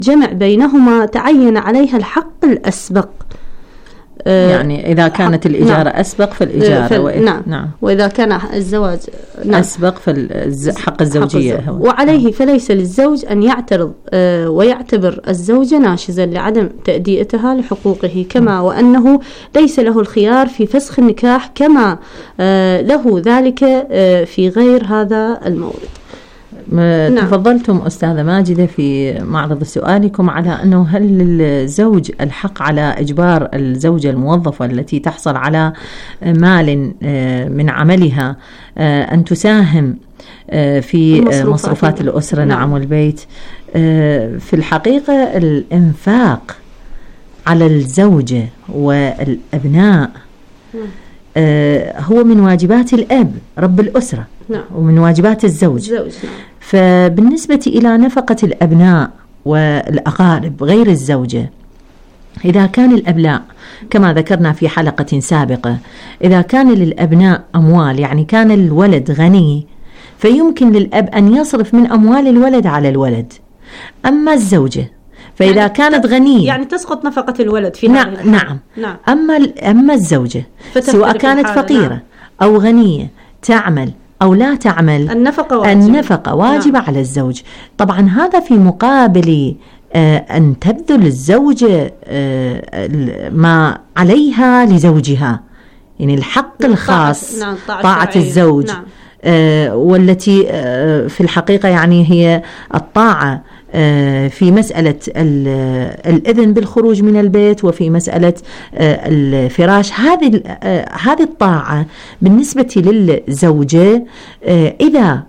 جمع بينهما تعين عليها الحق الأسبق. يعني إذا كانت الإجارة أسبق فالإجارة نعم. وإذا كان الزواج أسبق فالحق الزوجية هو. وعليه فليس للزوج أن يعترض ويعتبر الزوجة ناشزا لعدم تأديتها لحقوقه، كما وأنه ليس له الخيار في فسخ النكاح كما له ذلك في غير هذا المورد. تفضلتم أستاذة ماجدة في معرض سؤالكم على أنه هل للزوج الحق على إجبار الزوجة الموظفة التي تحصل على مال من عملها أن تساهم في مصروفات الأسرة نعم والبيت. في الحقيقة الإنفاق على الزوجة والأبناء هو من واجبات الأب رب الأسرة ومن واجبات الزوج. فبالنسبة إلى نفقة الأبناء والأقارب غير الزوجة، إذا كان الأبناء كما ذكرنا في حلقة سابقة، إذا كان للأبناء أموال، يعني كان الولد غني، فيمكن للأب أن يصرف من أموال الولد على الولد. أما الزوجة فإذا يعني كانت غنية يعني تسقط نفقة الولد في نعم. أما الزوجة سواء كانت فقيرة أو غنية، تعمل أو لا تعمل، النفقة واجبة على الزوج. طبعا هذا في مقابل أن تبذل الزوجة ما عليها لزوجها، يعني الحق الخاص طاعة الزوج والتي في الحقيقة يعني هي الطاعة في مسألة الإذن بالخروج من البيت وفي مسألة الفراش. هذه الطاعة بالنسبة للزوجة إذا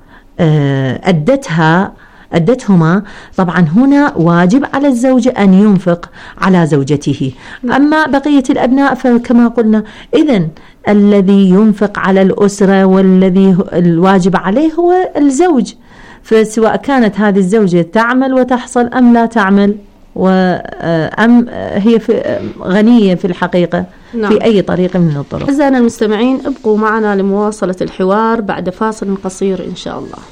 أدتهما طبعا هنا واجب على الزوج أن ينفق على زوجته. أما بقية الأبناء فكما قلنا إذن الذي ينفق على الأسرة والذي الواجب عليه هو الزوج، فسواء كانت هذه الزوجة تعمل وتحصل أم لا تعمل أم هي غنية في الحقيقة في أي طريقة من الطرق. أعزائنا المستمعين ابقوا معنا لمواصلة الحوار بعد فاصل قصير إن شاء الله.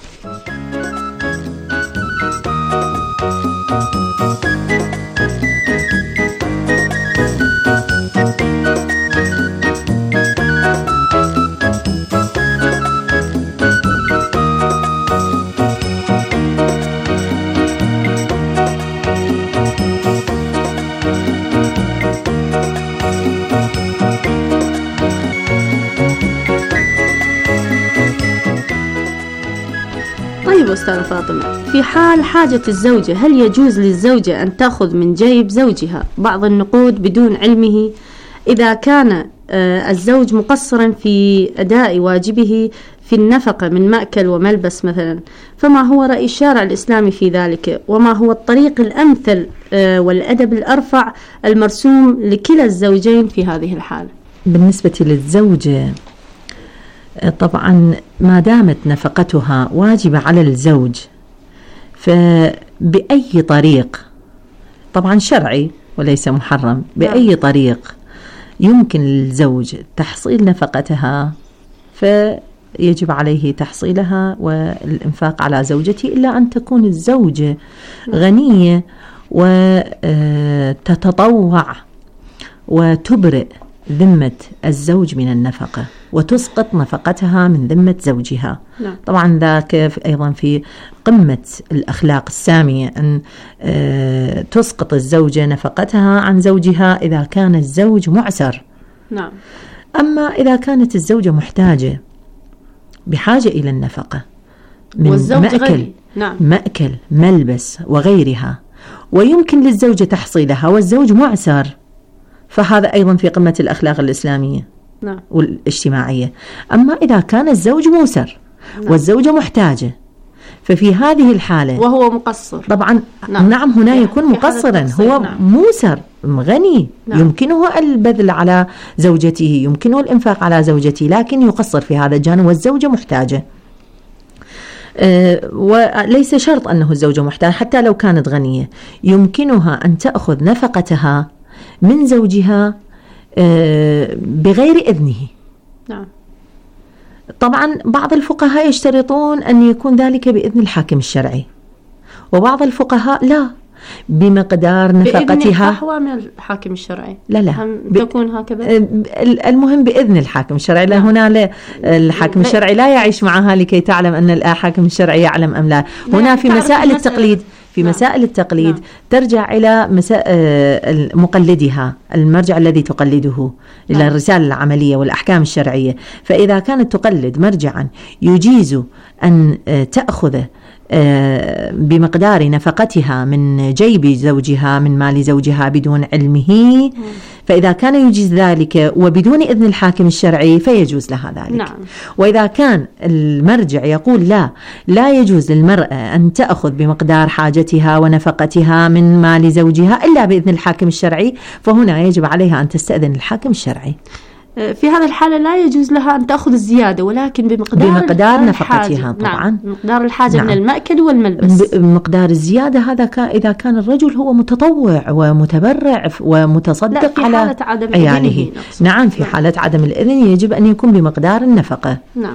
أستاذة فاطمة، في حال حاجة الزوجة هل يجوز للزوجة أن تأخذ من جيب زوجها بعض النقود بدون علمه إذا كان الزوج مقصرا في أداء واجبه في النفقة من مأكل وملبس مثلا؟ فما هو رأي الشارع الإسلامي في ذلك، وما هو الطريق الأمثل والأدب الأرفع المرسوم لكلا الزوجين في هذه الحالة؟ بالنسبة للزوجة طبعا ما دامت نفقتها واجبة على الزوج فبأي طريق طبعا شرعي وليس محرم، بأي طريق يمكن للزوج تحصيل نفقتها فيجب عليه تحصيلها والإنفاق على زوجته، إلا أن تكون الزوجة غنية وتتطوع وتبرئ ذمة الزوج من النفقة وتسقط نفقتها من ذمة زوجها. طبعا ذاك أيضا في قمة الأخلاق السامية أن تسقط الزوجة نفقتها عن زوجها إذا كان الزوج معسر. أما إذا كانت الزوجة محتاجة بحاجة إلى النفقة من مأكل ملبس وغيرها ويمكن للزوجة تحصيلها والزوج معسر، فهذا أيضا في قمة الأخلاق الإسلامية والاجتماعية. أما إذا كان الزوج موسر والزوجة محتاجة ففي هذه الحالة وهو مقصر طبعا نعم هنا يكون مقصرا، هو موسر غني يمكنه البذل على زوجته، يمكنه الإنفاق على زوجته، لكن يقصر في هذا الجانب والزوجة محتاجة. وليس شرط أنه الزوجة محتاجة، حتى لو كانت غنية يمكنها أن تأخذ نفقتها من زوجها بغير إذنه. طبعا بعض الفقهاء يشترطون أن يكون ذلك بإذن الحاكم الشرعي، وبعض الفقهاء لا، بمقدار نفقتها. بإذن من الحاكم الشرعي. لا تكون هكذا. المهم بإذن الحاكم الشرعي. لا هنا الحاكم الشرعي لا يعيش معها لكي تعلم أن الحاكم الشرعي يعلم أم لا. هنا في مسائل التقليد، في مسائل التقليد ترجع إلى مقلدها، المرجع الذي تقلده إلى الرسالة العملية والأحكام الشرعية. فإذا كانت تقلد مرجعا يجيز أن تأخذ بمقدار نفقتها من جيب زوجها، من مال زوجها بدون علمه، فإذا كان يجيز ذلك وبدون إذن الحاكم الشرعي فيجوز لها ذلك. نعم. وإذا كان المرجع يقول لا يجوز للمرأة أن تأخذ بمقدار حاجتها ونفقتها من مال زوجها إلا بإذن الحاكم الشرعي، فهنا يجب عليها أن تستأذن الحاكم الشرعي. في هذا الحالة لا يجوز لها أن تأخذ الزيادة، ولكن بمقدار نفقتها طبعا. نعم. بمقدار الحاجة من المأكل والملبس. بمقدار الزيادة هذا إذا كان الرجل هو متطوع ومتبرع ومتصدق في على حالة عدم عياله. نعم، في حالة عدم الإذن يجب أن يكون بمقدار النفقة. نعم.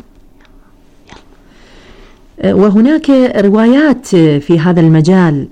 وهناك روايات في هذا المجال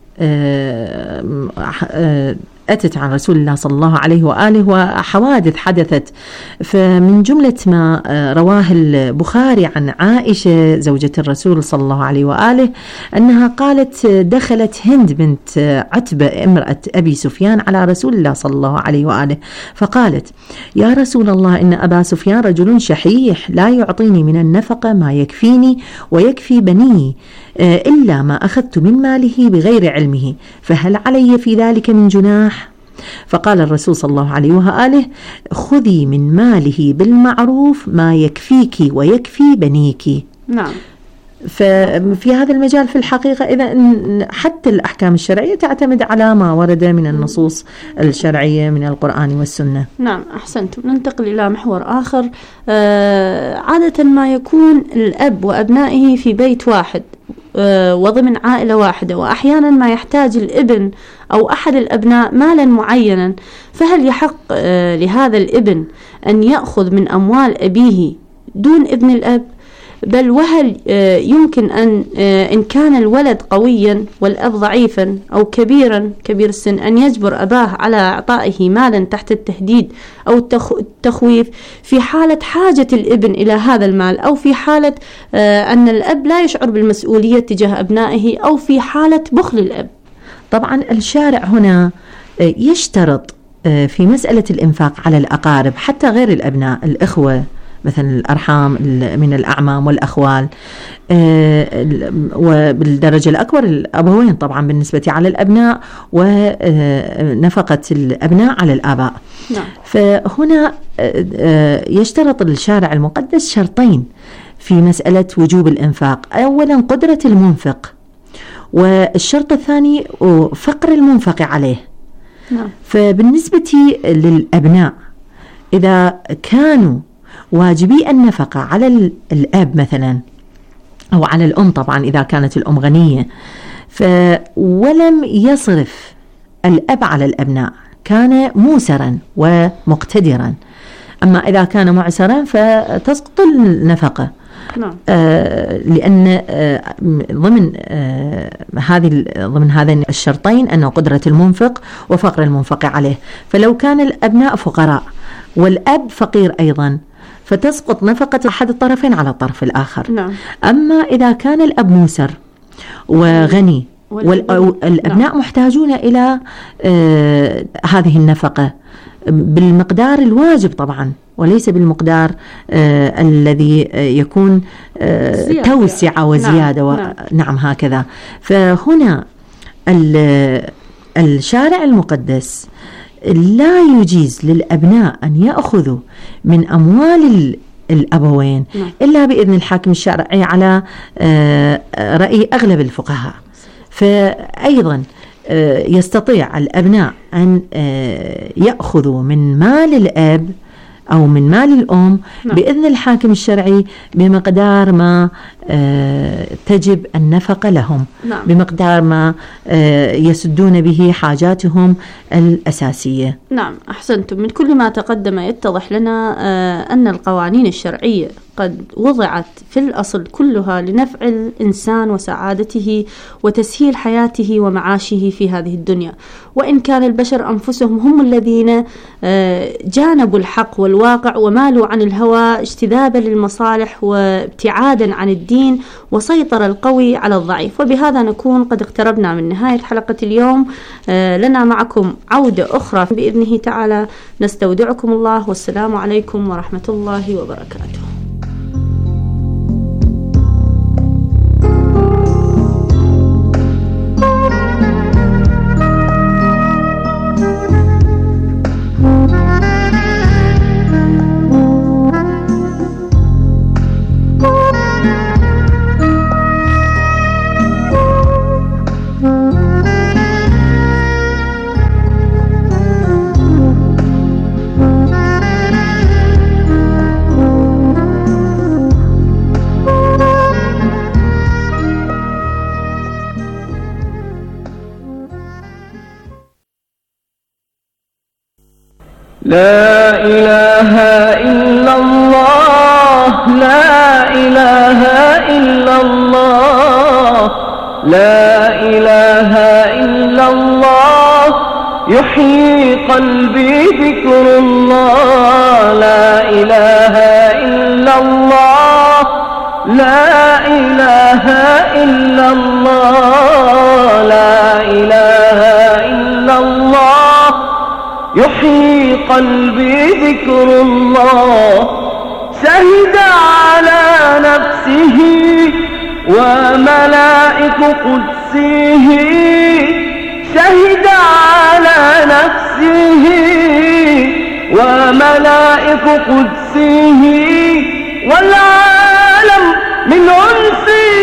أتت عن رسول الله صلى الله عليه وآله، وحوادث حدثت. فمن جملة ما رواه البخاري عن عائشة زوجة الرسول صلى الله عليه وآله أنها قالت: دخلت هند بنت عتبة امرأة أبي سفيان على رسول الله صلى الله عليه وآله فقالت: يا رسول الله، إن أبا سفيان رجل شحيح لا يعطيني من النفقة ما يكفيني ويكفي بني إلا ما أخذت من ماله بغير علمه، فهل علي في ذلك من جناح؟ فقال الرسول صلى الله عليه وآله: خذي من ماله بالمعروف ما يكفيك ويكفي بنيك. نعم. ففي هذا المجال في الحقيقة إذا حتى الأحكام الشرعية تعتمد على ما ورد من النصوص الشرعية من القرآن والسنة. نعم، أحسنتم. ننتقل إلى محور آخر. عادة ما يكون الأب وأبنائه في بيت واحد وضمن عائلة واحدة، وأحيانا ما يحتاج الابن أو أحد الأبناء مالا معينا، فهل يحق لهذا الابن أن يأخذ من أموال أبيه دون إذن الأب؟ بل وهل يمكن إن كان الولد قويا والأب ضعيفا أو كبير السن أن يجبر أباه على إعطائه مالا تحت التهديد أو التخويف في حالة حاجة الابن إلى هذا المال، أو في حالة أن الأب لا يشعر بالمسؤولية تجاه أبنائه، أو في حالة بخل الأب؟ طبعا الشارع هنا يشترط في مسألة الإنفاق على الأقارب حتى غير الأبناء، الإخوة مثلا الأرحام من الأعمام والأخوال، وبالدرجة الأكبر الأبوين طبعا بالنسبة على الأبناء، ونفقة الأبناء على الآباء. نعم. فهنا يشترط الشارع المقدس شرطين في مسألة وجوب الإنفاق: أولا قدرة المنفق، والشرط الثاني فقر المنفق عليه. نعم. فبالنسبة للأبناء إذا كانوا واجبي النفقة على الأب مثلا أو على الأم، طبعا إذا كانت الأم غنية، ولم يصرف الأب على الأبناء كان موسرا ومقتدرا. أما إذا كان معسرا فتسقط النفقة. نعم. لأن ضمن هذين الشرطين أنه قدرة المنفق وفقر المنفق عليه. فلو كان الأبناء فقراء والأب فقير أيضا فتسقط نفقة أحد الطرفين على الطرف الآخر. نعم. أما إذا كان الأب موسر وغني والأبناء محتاجون إلى هذه النفقة بالمقدار الواجب طبعا، وليس بالمقدار الذي يكون توسعة وزيادة. نعم هكذا. فهنا الشارع المقدس لا يجيز للأبناء أن يأخذوا من أموال الأبوين إلا بإذن الحاكم الشرعي على رأي أغلب الفقهاء. فأيضا يستطيع الأبناء أن يأخذوا من مال الأب أو من مال الأم بإذن الحاكم الشرعي بمقدار ما تجب النفقة لهم بمقدار ما يسدون به حاجاتهم الأساسية. نعم، أحسنتم. من كل ما تقدم يتضح لنا أن القوانين الشرعية قد وضعت في الأصل كلها لنفع الإنسان وسعادته وتسهيل حياته ومعاشه في هذه الدنيا، وإن كان البشر أنفسهم هم الذين جانبوا الحق والواقع ومالوا عن الهوى اجتذابا للمصالح وابتعادا عن الدين، وسيطر القوي على الضعيف. وبهذا نكون قد اقتربنا من نهاية حلقة اليوم. لنا معكم عودة أخرى بإذنه تعالى. نستودعكم الله، والسلام عليكم ورحمة الله وبركاته. لا إله إلا الله، لا إله إلا الله، لا إله إلا الله، يحيي قلبي ذكر الله. لا إله إلا الله، لا إله إلا الله، لا إله إلا الله، يحيي قلبي ذكر الله. شهد على نفسه وملائك قدسه، شهد على نفسه وملائك قدسه، والعالم من أنسه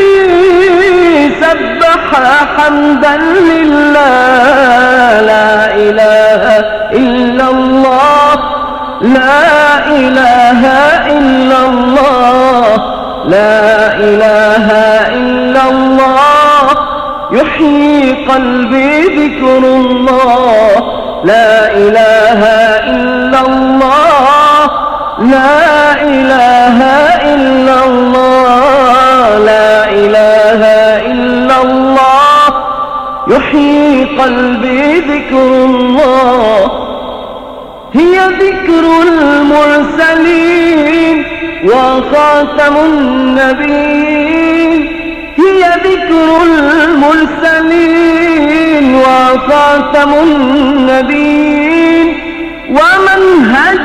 سبح حمدا لله. لا إله إلا الله، لا إله إلا الله، لا إله إلا الله، يحيي قلبي ذكر الله. لا إله إلا الله، لا إله إلا الله، لا إله إلا الله، يحيي قلبي ذكر الله. هي ذكر المرسلين وخاتم النبيين، هي ذكر المرسلين وخاتم النبيين، ومنهج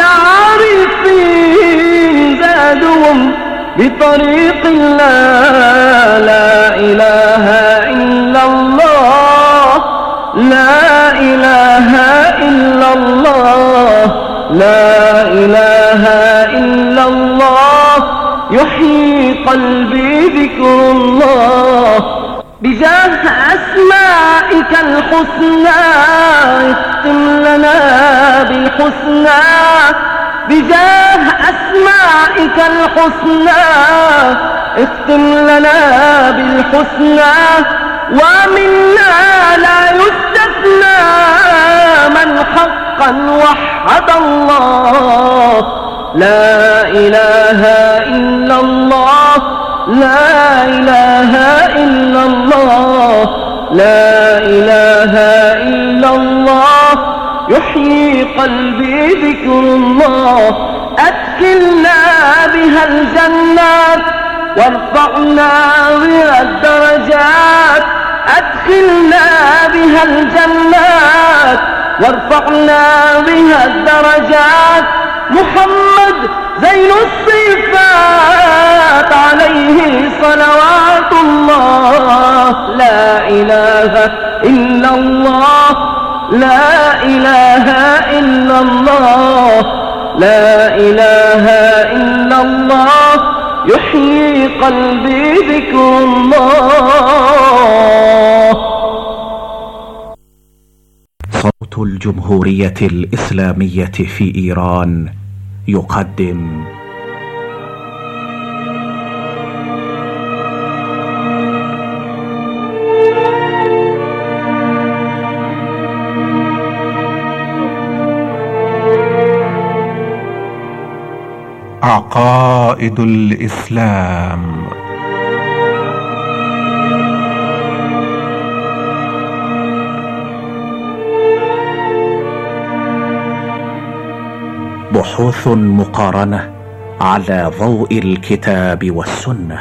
العارفين زادهم بطريق الله. لا إله إلا الله، لا إله إلا الله، لا إله إلا الله، يحيي قلبي ذكر الله. بجاه أسمائك الحسنى اختم لنا بالحسنى، بجاه أسمائك الحسنى اختم لنا بالحسنى. ومنا لا يستثنى من حقا وحد الله. لا إله إلا الله، لا إله إلا الله، لا إله إلا الله، يحيي قلبي ذكر الله. أدخلنا بها الجنات وارفعنا بها الدرجات، أدخلنا بها الجنات وارفعنا بها الدرجات. محمد زين الصفات عليه صلوات الله. لا إله إلا الله، لا إله إلا الله، لا إله إلا الله، يحيي قلبي ذكر الله. صوت الجمهورية الإسلامية في إيران يقدم عقائد الإسلام. بحوث مقارنة على ضوء الكتاب والسنة.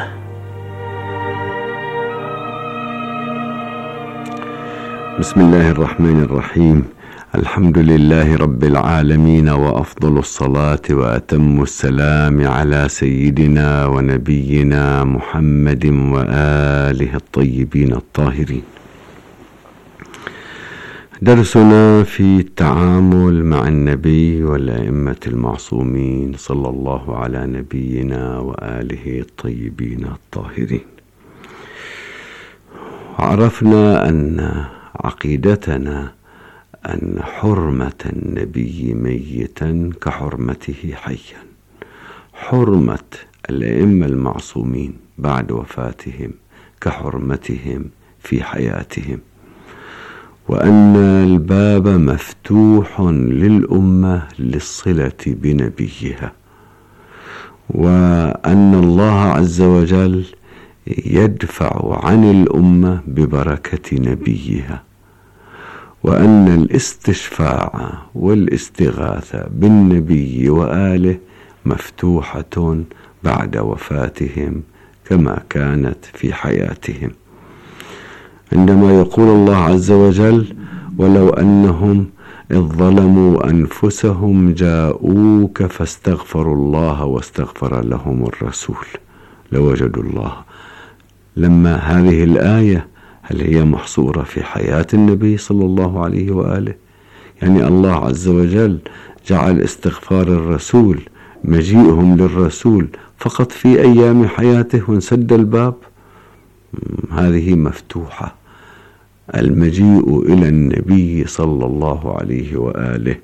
بسم الله الرحمن الرحيم. الحمد لله رب العالمين، وأفضل الصلاة وأتم السلام على سيدنا ونبينا محمد وآله الطيبين الطاهرين. درسنا في التعامل مع النبي والأئمة المعصومين صلى الله على نبينا وآله الطيبين الطاهرين. عرفنا أن عقيدتنا أن حرمة النبي ميتا كحرمته حيا، حرمة الأئمة المعصومين بعد وفاتهم كحرمتهم في حياتهم، وأن الباب مفتوح للأمة للصلة بنبيها، وأن الله عز وجل يدفع عن الأمة ببركة نبيها، وأن الاستشفاع والاستغاثة بالنبي وآله مفتوحة بعد وفاتهم كما كانت في حياتهم. عندما يقول الله عز وجل: ولو أنهم إذ ظلموا أنفسهم جاءوك فاستغفروا الله واستغفر لهم الرسول لوجدوا الله. لما هذه الآية هل هي محصورة في حياة النبي صلى الله عليه وآله؟ يعني الله عز وجل جعل استغفار الرسول، مجيئهم للرسول فقط في أيام حياته وانسد الباب؟ هذه مفتوحة. المجيء إلى النبي صلى الله عليه وآله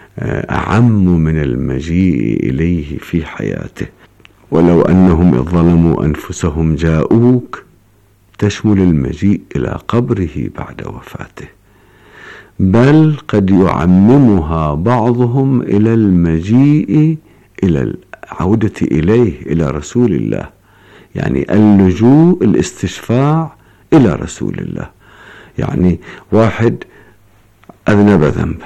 أعم من المجيء إليه في حياته. ولو أنهم إذ ظلموا أنفسهم جاءوك تشمل المجيء إلى قبره بعد وفاته، بل قد يعممها بعضهم إلى المجيء إلى العودة إليه، إلى رسول الله، يعني اللجوء الاستشفاع إلى رسول الله. يعني واحد أذنب ذنبا،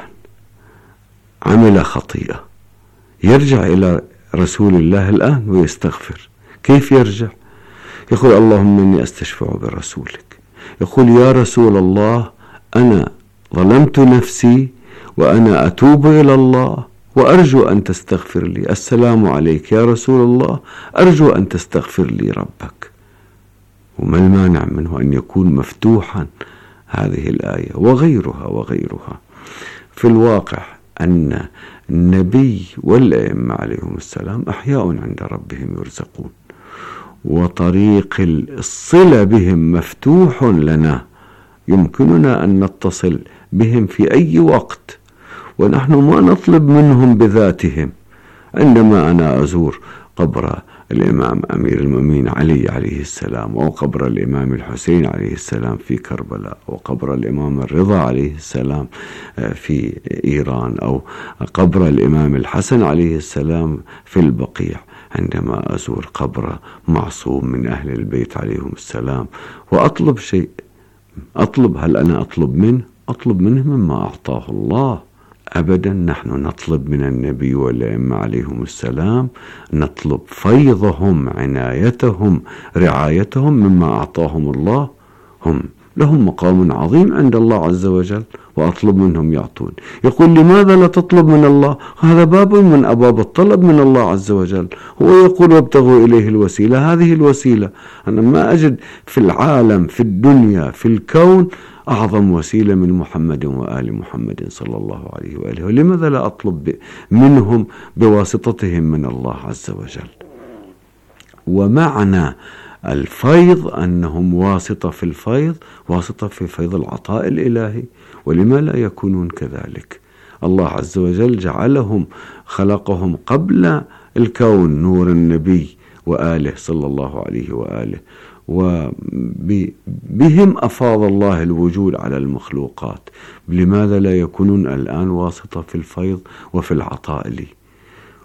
عمل خطيئة، يرجع إلى رسول الله الآن ويستغفر. كيف يرجع؟ يقول: اللهم إني أستشفع برسولك. يقول: يا رسول الله، أنا ظلمت نفسي وأنا أتوب إلى الله وأرجو أن تستغفر لي. السلام عليك يا رسول الله، أرجو أن تستغفر لي ربك. وما المانع منه أن يكون مفتوحا هذه الآية وغيرها وغيرها. في الواقع أن النبي والأئمة عليهم السلام أحياء عند ربهم يرزقون، وطريق الصلة بهم مفتوح لنا، يمكننا أن نتصل بهم في أي وقت، ونحن ما نطلب منهم بذاتهم. عندما أنا أزور قبر الإمام أمير المؤمنين علي عليه السلام، أو قبر الإمام الحسين عليه السلام في كربلاء، أو قبر الإمام الرضا عليه السلام في إيران، أو قبر الإمام الحسن عليه السلام في البقيع، عندما أزور قبر معصوم من أهل البيت عليهم السلام وأطلب شيء، هل أنا أطلب منه مما أعطاه الله؟ أبدا. نحن نطلب من النبي والأئمة عليهم السلام، نطلب فيضهم، عنايتهم، رعايتهم مما أعطاهم الله. هم لهم مقام عظيم عند الله عز وجل، وأطلب منهم يعطون. يقول: لماذا لا تطلب من الله؟ هذا باب من أبواب الطلب من الله عز وجل. هو يقول: وابتغوا إليه الوسيلة. هذه الوسيلة أنا ما أجد في العالم، في الدنيا، في الكون أعظم وسيلة من محمد وآل محمد صلى الله عليه وآله. ولماذا لا أطلب منهم بواسطتهم من الله عز وجل؟ ومعنى الفيض أنهم واسطة في الفيض، واسطة في فيض العطاء الإلهي. ولما لا يكونون كذلك؟ الله عز وجل جعلهم، خلقهم قبل الكون نور النبي وآله صلى الله عليه وآله، وبهم أفاض الله الوجود على المخلوقات. لماذا لا يكونون الآن واسطة في الفيض وفي العطاء لي؟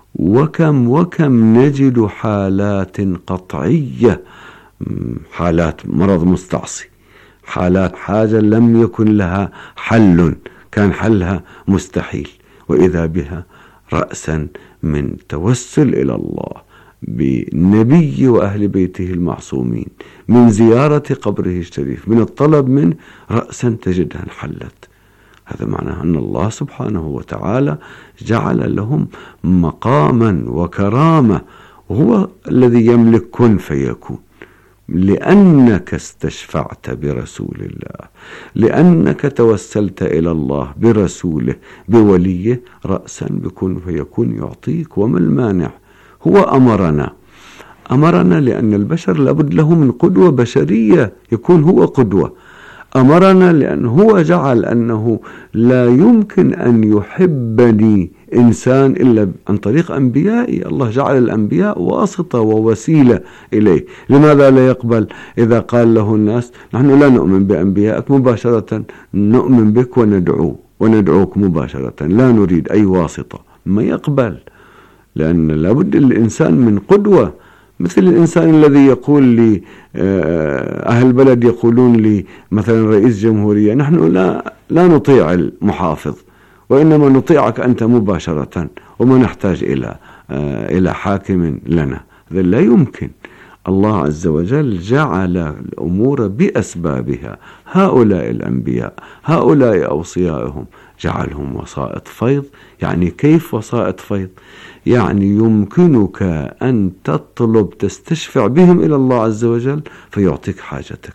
وكم نجد حالات قطعية، حالات مرض مستعصي، حالات حاجة لم يكن لها حل، كان حلها مستحيل، وإذا بها رأسا من توسل إلى الله بنبي وأهل بيته المعصومين، من زيارة قبره الشريف، من الطلب منه، رأسا تجدها انحلت. هذا معناه أن الله سبحانه وتعالى جعل لهم مقاما وكرامة، وهو الذي يملك كن فيكون، لأنك استشفعت برسول الله، لأنك توسلت إلى الله برسوله بوليه، رأسا بكن فيكون يعطيك. وما المانع؟ هو أمرنا لأن البشر لابد له من قدوة بشرية يكون هو قدوة. أمرنا لأنه هو جعل أنه لا يمكن أن يحبني إنسان إلا عن طريق أنبيائي. الله جعل الأنبياء واسطة ووسيلة إليه. لماذا لا يقبل إذا قال له الناس نحن لا نؤمن بأنبيائك مباشرة، نؤمن بك وندعوك مباشرة، لا نريد أي واسطة؟ ما يقبل، لأن لابد الإنسان من قدوة. مثل الإنسان الذي يقول لي أهل البلد يقولون لي مثلا رئيس جمهورية نحن لا نطيع المحافظ، وإنما نطيعك أنت مباشرة وما نحتاج إلى حاكم لنا. هذا لا يمكن. الله عز وجل جعل الأمور بأسبابها. هؤلاء الأنبياء، هؤلاء أوصيائهم جعلهم وسائط فيض. يعني كيف وسائط فيض؟ يعني يمكنك أن تطلب تستشفع بهم إلى الله عز وجل فيعطيك حاجتك.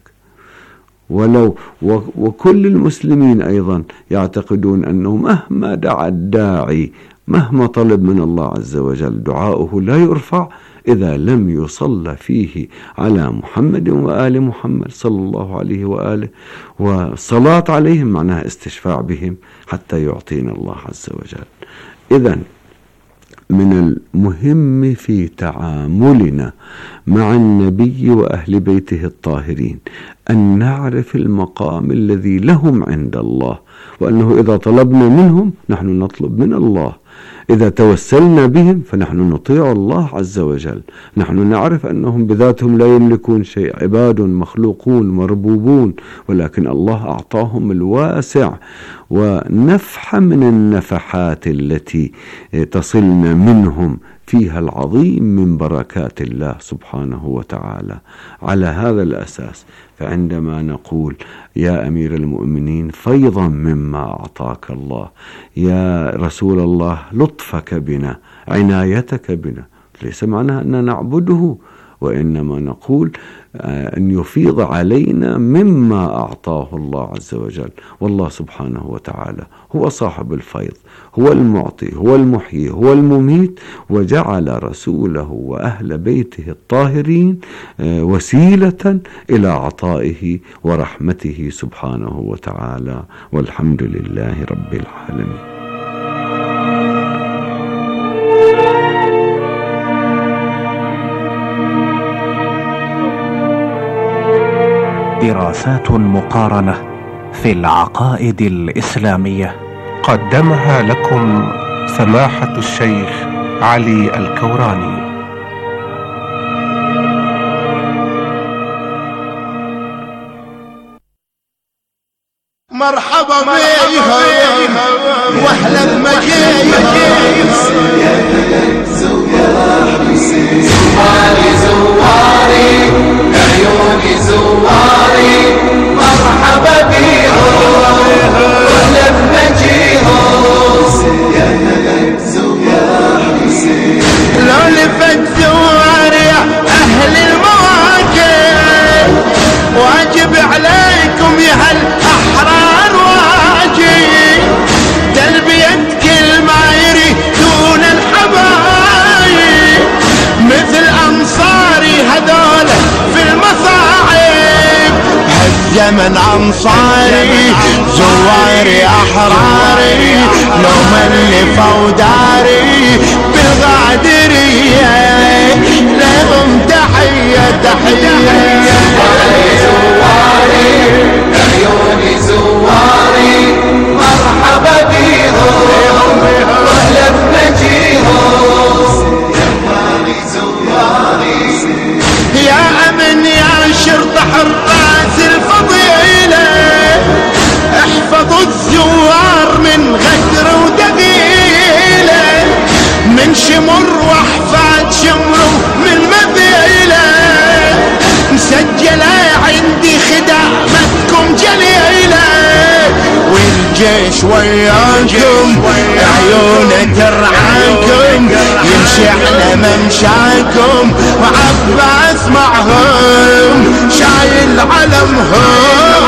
وكل المسلمين أيضا يعتقدون أنه مهما دعا الداعي، مهما طلب من الله عز وجل، دعاؤه لا يرفع إذا لم يصلى فيه على محمد وآل محمد صلى الله عليه وآله. والصلاة عليهم معناها استشفاع بهم حتى يعطينا الله عز وجل. إذن من المهم في تعاملنا مع النبي وأهل بيته الطاهرين أن نعرف المقام الذي لهم عند الله، وأنه إذا طلبنا منهم نحن نطلب من الله، إذا توسلنا بهم فنحن نطيع الله عز وجل. نحن نعرف أنهم بذاتهم لا يملكون شيء، عباد مخلوقون مربوبون، ولكن الله أعطاهم الواسع ونفحة من النفحات التي تصلنا منهم فيها العظيم من بركات الله سبحانه وتعالى. على هذا الأساس فعندما نقول يا أمير المؤمنين فيضا مما أعطاك الله، يا رسول الله لطفك بنا، عنايتك بنا، ليس معناها أن نعبده، وإنما نقول أن يفيض علينا مما أعطاه الله عز وجل. والله سبحانه وتعالى هو صاحب الفيض، هو المعطي، هو المحيي، هو المميت، وجعل رسوله وأهل بيته الطاهرين وسيلة إلى عطائه ورحمته سبحانه وتعالى. والحمد لله رب العالمين. دراسات مقارنة في العقائد الإسلامية قدمها لكم سماحة الشيخ علي الكوراني. مرحبا بيها واحلى بمجيها يا بلد زواري زواري عيوني زواري، مرحبا بيهم واحلى بمجيهم يا بلد زواري. لو لفت زواري أهل المواكب واجب عليكم يا هالأحرار واجب، تلبية كل ما يريدون الحبايب مثل أنصاري هذول في المصاعب. هالزمن أنصاري زواري أحراري، لو ملفوا داري بالغادرية لهم تحية تحية. زواري عيوني زواري، مرحبا بيهم واهلا بمجيهم والجيش وياكم عيونه ترعاكم يمشي على ممشاكم وعباس معهم شايل علمهم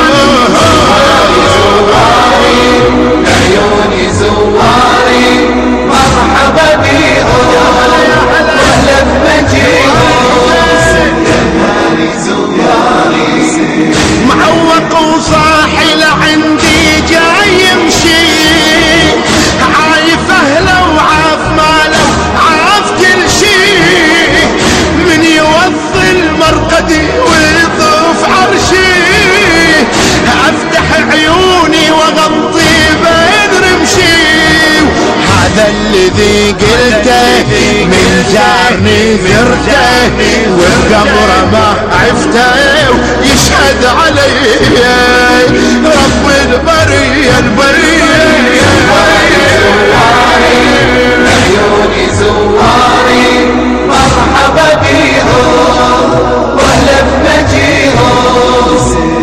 عيوني زواري مرحبا بيهم واهلا بمجيهم زواري معوق وصاحي لعندي جاي يمشي عايف اهله وعاف ماله عاف كل شي من يوصل مرقدي ويطوف عرشي افتح عيوني واغطي بين رمشي هذا الذي قلته من جارني ذرته والقبر ما عفته يشهد علي رب البرية عيوني زواري مرحبا بيهم واهلا بمجيهم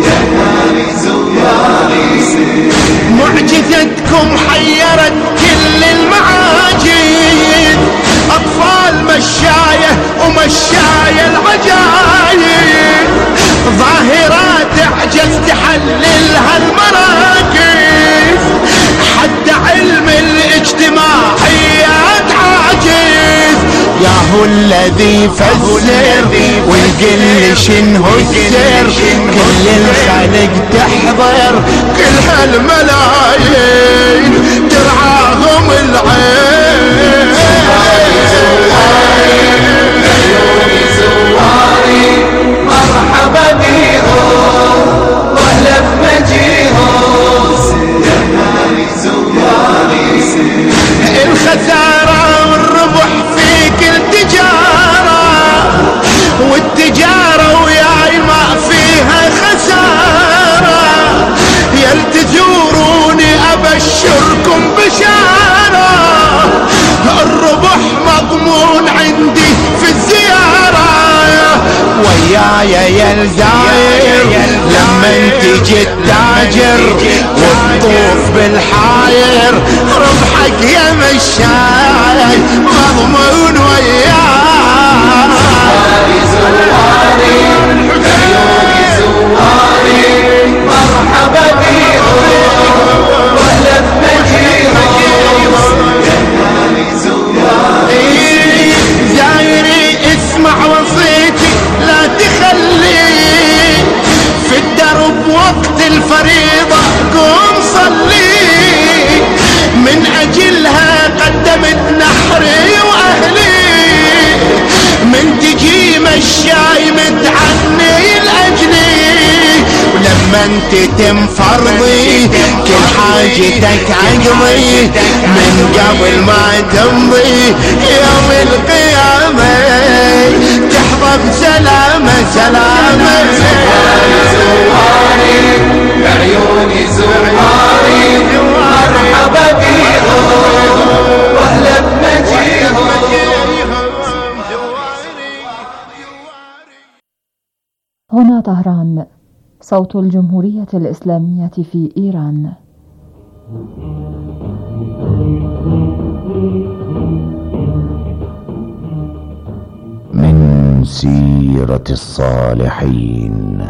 زواري معجزتكم حيرت كل المعاجيب أطفال مشاية ومشاية العجايب ظاهرات عجز تحللها المراكز حتى علم الاجتماعيات عاجز يا هو الذي فسر ويقل شنو السر كل الخلق تحضر كل هالملايين ترعاهم العين عيوني زواري مرحبا بيهم واهلا بمجيهم زواري الخسارة والربح في كل تجارة والتجارة وياي ما فيها خسارة يلتزوروني أبشركم بشارة الربح مضمون عندي في الزيارة ويايا يا الزاير لما تجي التاجر والطوف بالحاير ربحك يا مشاي مضمون وياي زواري عيوني زواري مرحبا بيهم واهلا بمجيهم زايري اسمع وصيتي لا تخلي في الدرب وقت الفريضة قوم صلي من أجلها قدمت نحري وأهلي من تجي مشاي متعني لأجلي ولما انت تنفرضي كل حاجتك عقضي من قبل ما تمضي يوم القيامة تحظى بسلامة سلامة زواري عيوني زواري مرحبا بيهم واهلا بمجيهم هنا طهران صوت الجمهورية الإسلامية في إيران. من سيرة الصالحين.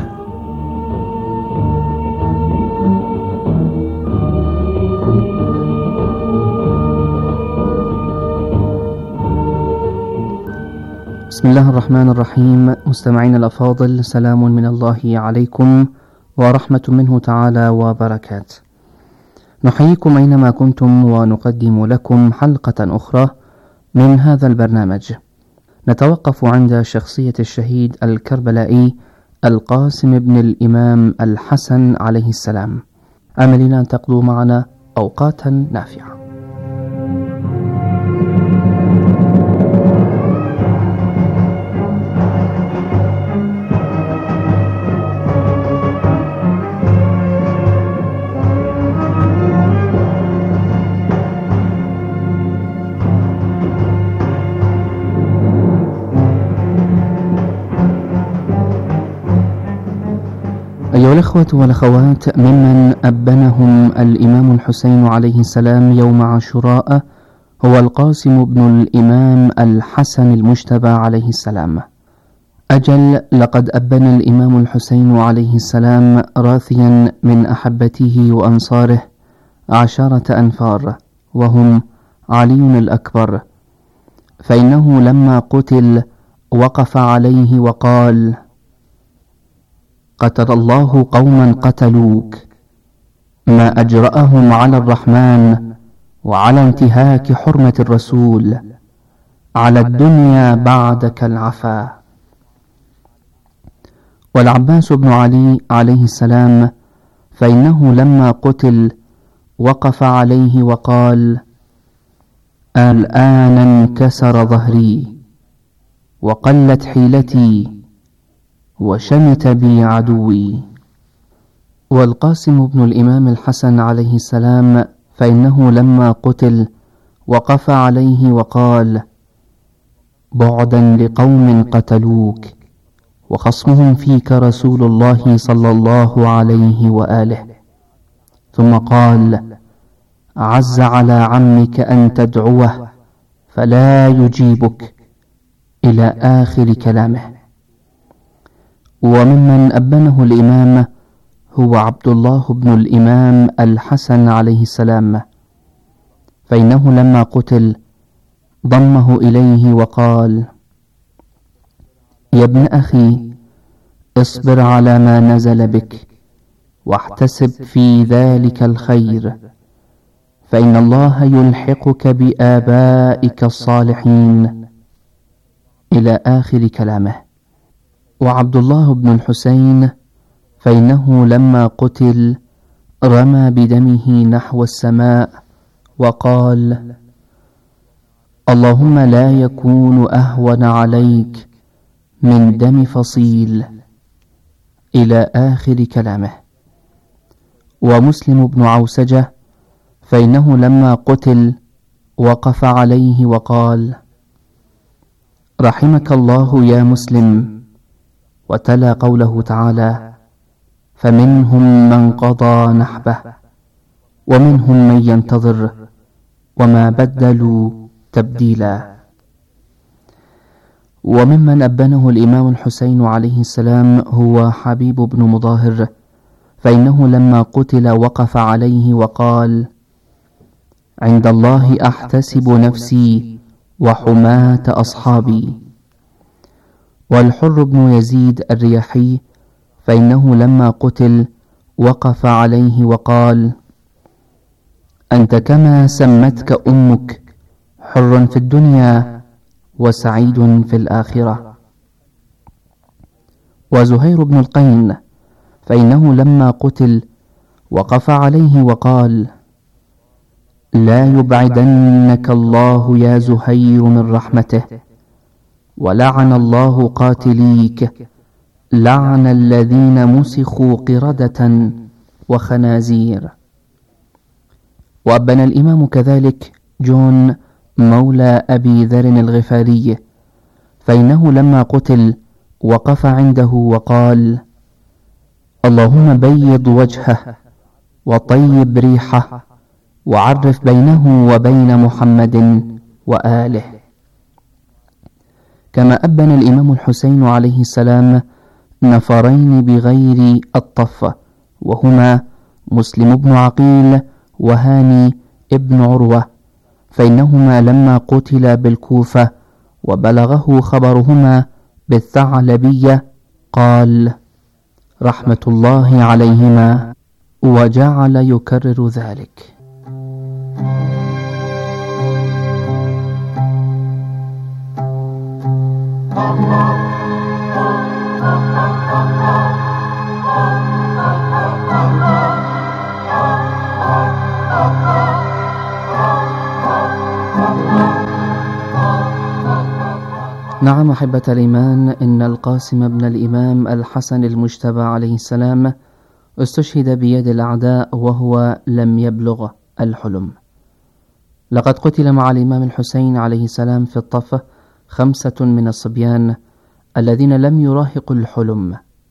بسم الله الرحمن الرحيم. مستمعين الأفاضل، سلام من الله عليكم ورحمة منه تعالى وبركاته. نحييكم أينما كنتم ونقدم لكم حلقة أخرى من هذا البرنامج. نتوقف عند شخصية الشهيد الكربلائي القاسم بن الإمام الحسن عليه السلام. آملين أن تقضوا معنا أوقاتا نافعة. أيها الأخوة والأخوات، ممن أبنهم الإمام الحسين عليه السلام يوم عاشوراء هو القاسم بن الإمام الحسن المجتبى عليه السلام. أجل، لقد أبن الإمام الحسين عليه السلام راثيا من أحبته وأنصاره 10 أنفار، وهم علي الأكبر، فإنه لما قتل وقف عليه وقال: قتل الله قوما قتلوك، ما أجرأهم على الرحمن وعلى انتهاك حرمة الرسول، على الدنيا بعدك العفا. والعباس بن علي عليه السلام فإنه لما قتل وقف عليه وقال: الآن انكسر ظهري وقلت حيلتي وشمت بي عدوي. والقاسم بن الإمام الحسن عليه السلام فإنه لما قتل وقف عليه وقال: بعدا لقوم قتلوك وخصمهم فيك رسول الله صلى الله عليه وآله. ثم قال: عز على عمك أن تدعوه فلا يجيبك، إلى آخر كلامه. وممن أبنه الإمام هو عبد الله بن الإمام الحسن عليه السلام، فإنه لما قتل ضمه إليه وقال: يا ابن أخي، اصبر على ما نزل بك واحتسب في ذلك الخير، فإن الله يلحقك بآبائك الصالحين، إلى آخر كلامه. وعبد الله بن الحسين فإنه لما قتل رمى بدمه نحو السماء وقال: اللهم لا يكون أهون عليك من دم فصيل، إلى آخر كلامه. ومسلم بن عوسجة فإنه لما قتل وقف عليه وقال: رحمك الله يا مسلم، وتلا قوله تعالى: فمنهم من قضى نحبه ومنهم من ينتظر وما بدلوا تبديلا. وممن أبنه الإمام الحسين عليه السلام هو حبيب بن مظاهر، فإنه لما قتل وقف عليه وقال: عند الله أحتسب نفسي وحماة أصحابي. والحر بن يزيد الرياحي فإنه لما قتل وقف عليه وقال: أنت كما سمتك أمك، حر في الدنيا وسعيد في الآخرة. وزهير بن القين فإنه لما قتل وقف عليه وقال: لا يبعدنك الله يا زهير من رحمته، ولعن الله قاتليك لعن الذين مسخوا قردة وخنازير. وأبن الإمام كذلك جون مولى أبي ذر الغفاري، فإنه لما قتل وقف عنده وقال: اللهم بيض وجهه وطيب ريحه وعرف بينه وبين محمد وآله. كما أبن الإمام الحسين عليه السلام نفرين بغير الطف، وهما مسلم بن عقيل وهاني ابن عروة، فإنهما لما قتلا بالكوفة وبلغه خبرهما بالثعلبية قال: رحمة الله عليهما، وجعل يكرر ذلك. نعم أحبة الإيمان، إن القاسم بن الإمام الحسن المجتبى عليه السلام استشهد بيد الأعداء وهو لم يبلغ الحلم. لقد قتل مع الإمام الحسين عليه السلام في الطف 5 من الصبيان الذين لم يراهقوا الحلم،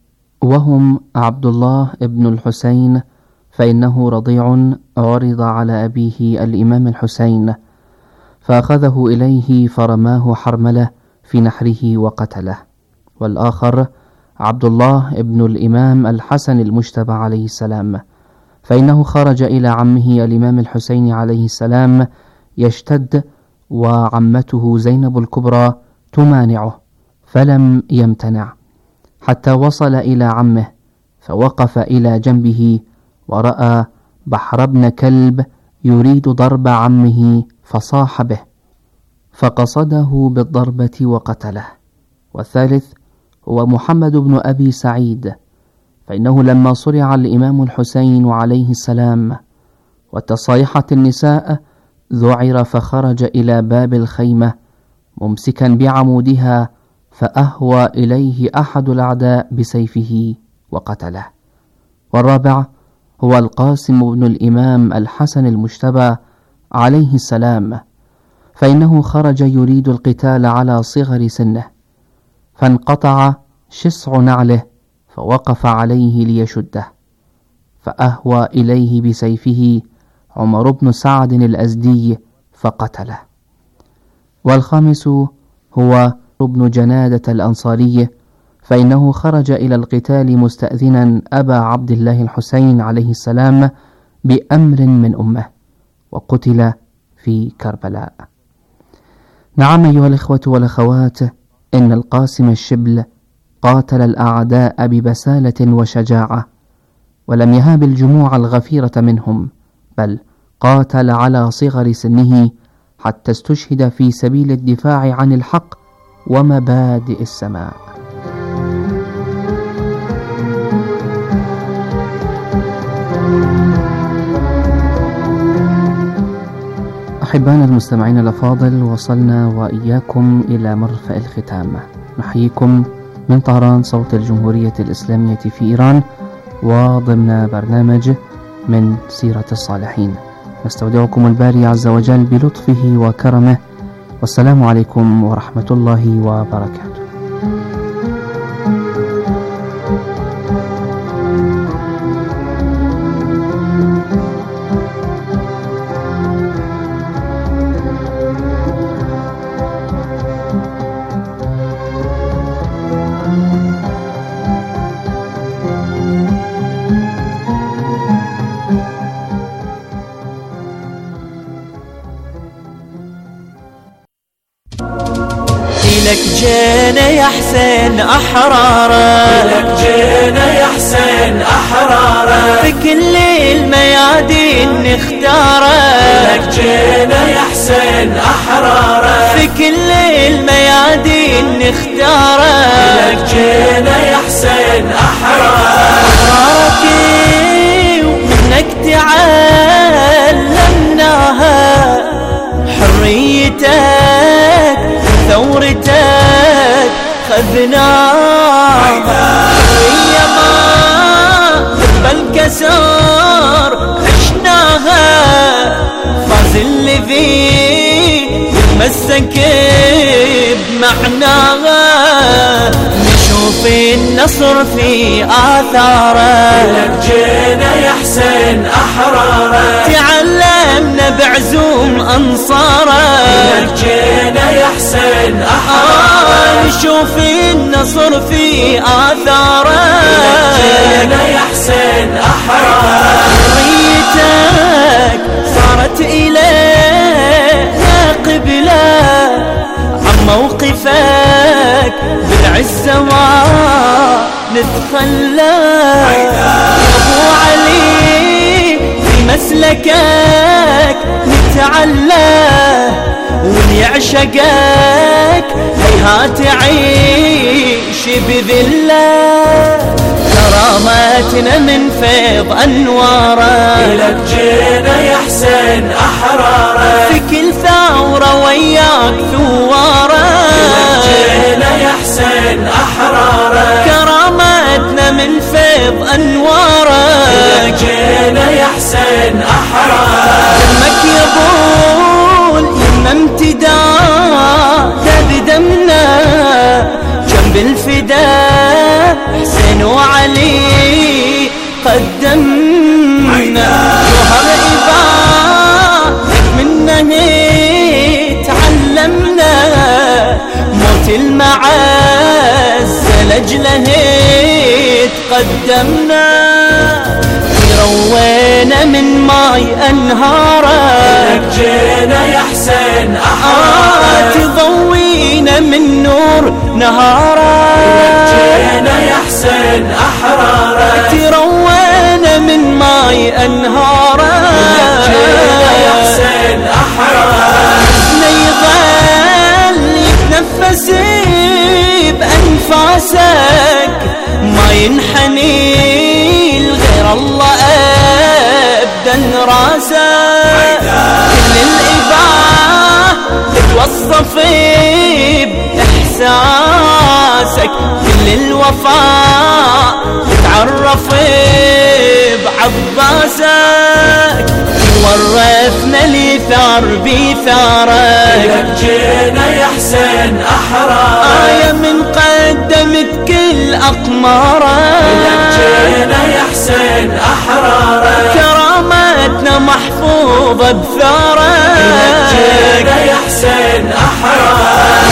وهم عبد الله ابن الحسين، فإنه رضيع عرض على أبيه الإمام الحسين فأخذه إليه فرماه حرملة في نحره وقتله. والآخر عبد الله ابن الإمام الحسن المجتبى عليه السلام، فإنه خرج إلى عمه الإمام الحسين عليه السلام يشتد، وعمته زينب الكبرى تمانعه فلم يمتنع حتى وصل إلى عمه، فوقف إلى جنبه ورأى بحر بن كلب يريد ضرب عمه فصاح به فقصده بالضربة وقتله. والثالث هو محمد بن أبي سعيد، فإنه لما صرع الإمام الحسين عليه السلام وتصايحت النساء ذعر فخرج إلى باب الخيمة ممسكا بعمودها، فأهوى إليه أحد الأعداء بسيفه وقتله. والرابع هو القاسم بن الإمام الحسن المجتبى عليه السلام، فإنه خرج يريد القتال على صغر سنه، فانقطع شسع نعله فوقف عليه ليشده، فأهوى إليه بسيفه عمر بن سعد الأزدي فقتله. والخامس هو ابن جنادة الأنصاري، فإنه خرج إلى القتال مستأذنا أبا عبد الله الحسين عليه السلام بأمر من أمه، وقتل في كربلاء. نعم أيها الإخوة والأخوات، إن القاسم الشبل قاتل الأعداء ببسالة وشجاعة، ولم يهاب الجموع الغفيرة منهم، بل قاتل على صغر سنه حتى استشهد في سبيل الدفاع عن الحق ومبادئ السماء. أحبائنا المستمعين الأفاضل، وصلنا وإياكم إلى مرفأ الختام. نحييكم من طهران صوت الجمهورية الإسلامية في إيران، وضمن برنامج من سيرة الصالحين. نستودعكم الباري عز وجل بلطفه وكرمه، والسلام عليكم ورحمة الله وبركاته. لك جينا يا حسين أحرارا، لك جينا يا حسين أحرارا، في كل الميادين نختارا، لك جينا يا حسين أحرارا، في كل الميادين نختارا، لك جينا يا حسين أحرارا. ومنك تعلمناها حريتك ثورتك خذناها، هي ما بالكسر عشناها، فاز اللي فيه يتمسك بمعناها، نشوف النصر في آثاره، لك جينا يا حسين أحراره، تعلمنا بعزوم أنصاره، لك جينا يا حسين أحراره، نشوف النصر في آثاره، لك جينا يا حسين أحراره. حريتك صارت إلينا قبلة عن موقفك بالعزة ما نتخلى، أبو علي في مسلكك نتعلى، واللي يعشقك هيهات يعيش بذلة، كرامتنا من فيض أنواره، لك جينا يا حسين أحراره، في كل ثورة وياك ثواره، لك جينا يا حسين أحراره، كرامتنا من فيض أنواره، لك جينا يا حسين أحراره. دمك يبول يما امتداد بدمنا، جنب الفداء حسين وعلي قدمنا روينا من ماي أنهاره لك جينا يا حسين أحراره تضوينا من نور نهاره لك جينا يا حسين أحراره تروينا من ماي أنهاره لك جينا يا حسين أحراره يظل يتنفس بأنفاسك ما ينحني غير الله أبدا راسك كل الإباء تتوصف بإحساسك كل الوفاء تتعرف بعباسك ورثنا الإثار بثارك لك جينا يا حسين أحرار من قدمت كل أقمارك لك جينا يا حسين أحرار كرامتنا محفوظة بثارك لك جينا يا حسين أحرار.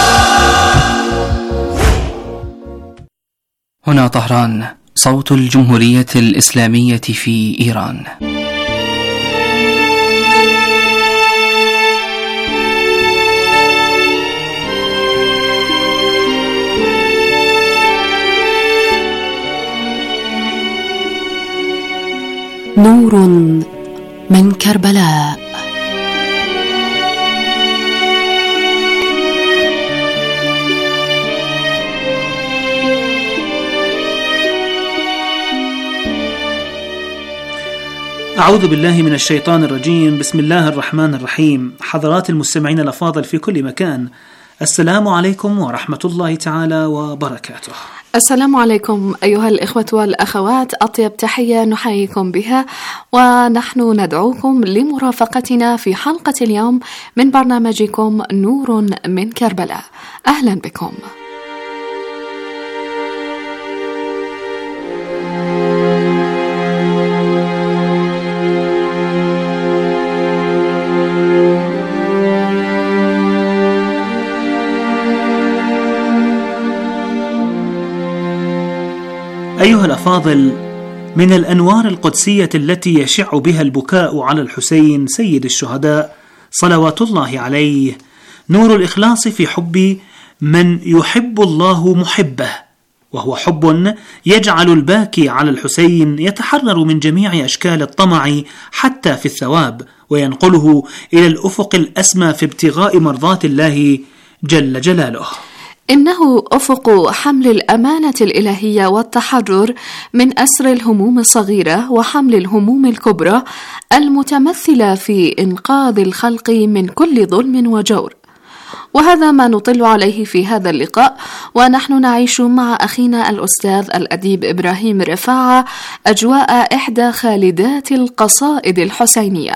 هنا طهران، صوت الجمهورية الإسلامية في إيران. نور من كربلاء. أعوذ بالله من الشيطان الرجيم. بسم الله الرحمن الرحيم. حضرات المستمعين الأفاضل في كل مكان، السلام عليكم ورحمة الله تعالى وبركاته. السلام عليكم أيها الإخوة والأخوات، أطيب تحية نحييكم بها، ونحن ندعوكم لمرافقتنا في حلقة اليوم من برنامجكم نور من كربلاء. أهلا بكم. أيها الأفاضل، من الأنوار القدسية التي يشع بها البكاء على الحسين سيد الشهداء صلوات الله عليه نور الإخلاص في حب من يحب الله محبه، وهو حب يجعل الباكي على الحسين يتحرر من جميع أشكال الطمع حتى في الثواب، وينقله إلى الأفق الأسمى في ابتغاء مرضات الله جل جلاله. إنه أفق حمل الأمانة الإلهية والتحرر من أسر الهموم الصغيرة وحمل الهموم الكبرى المتمثلة في إنقاذ الخلق من كل ظلم وجور. وهذا ما نطل عليه في هذا اللقاء، ونحن نعيش مع أخينا الأستاذ الأديب إبراهيم رفاعة أجواء إحدى خالدات القصائد الحسينية.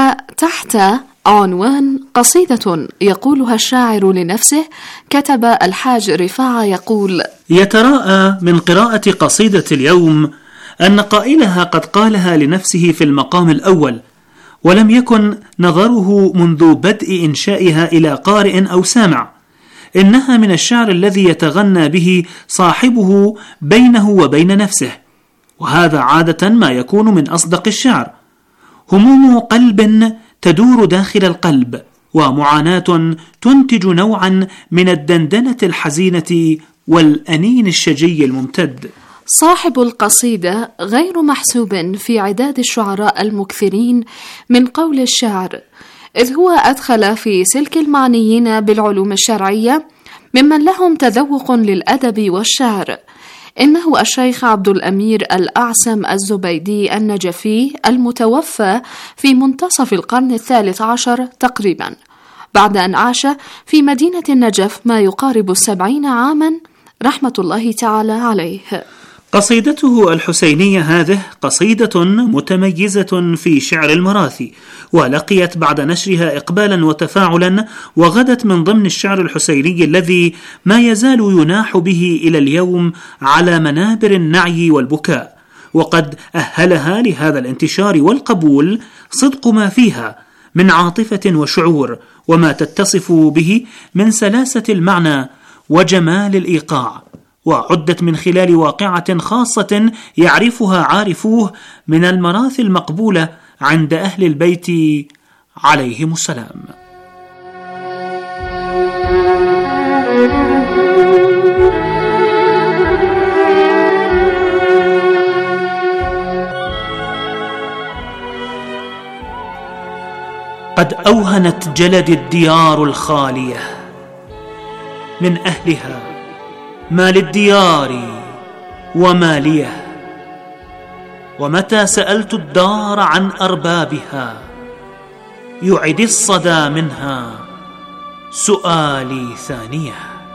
فتحت عنوان قصيدة يقولها الشاعر لنفسه كتب الحاج رفاعة يقول: يتراءى من قراءة قصيدة اليوم أن قائلها قد قالها لنفسه في المقام الأول، ولم يكن نظره منذ بدء إنشائها إلى قارئ أو سامع. إنها من الشعر الذي يتغنى به صاحبه بينه وبين نفسه، وهذا عادة ما يكون من أصدق الشعر. هموم قلب تدور داخل القلب، ومعاناة تنتج نوعا من الدندنة الحزينة والأنين الشجي الممتد. صاحب القصيدة غير محسوب في عداد الشعراء المكثرين من قول الشعر، إذ هو أدخل في سلك المعنيين بالعلوم الشرعية ممن لهم تذوق للأدب والشعر. إنه الشيخ عبد الأمير الأعسم الزبيدي النجفي المتوفى في منتصف القرن الثالث عشر تقريبا، بعد أن عاش في مدينة النجف ما يقارب 70 عاما رحمة الله تعالى عليه. قصيدته الحسينية هذه قصيدة متميزة في شعر المراثي، ولقيت بعد نشرها إقبالا وتفاعلا، وغدت من ضمن الشعر الحسيني الذي ما يزال يناح به إلى اليوم على منابر النعي والبكاء. وقد أهلها لهذا الانتشار والقبول صدق ما فيها من عاطفة وشعور، وما تتصف به من سلاسة المعنى وجمال الإيقاع. وعدت من خلال واقعة خاصة يعرفها عارفوه من المراثي المقبولة عند أهل البيت عليهم السلام. قد أوهنت جلد الديار الخالية من أهلها، ما للديار وماليه، ومتى سألت الدار عن أربابها يعد الصدى منها سؤالي ثانية.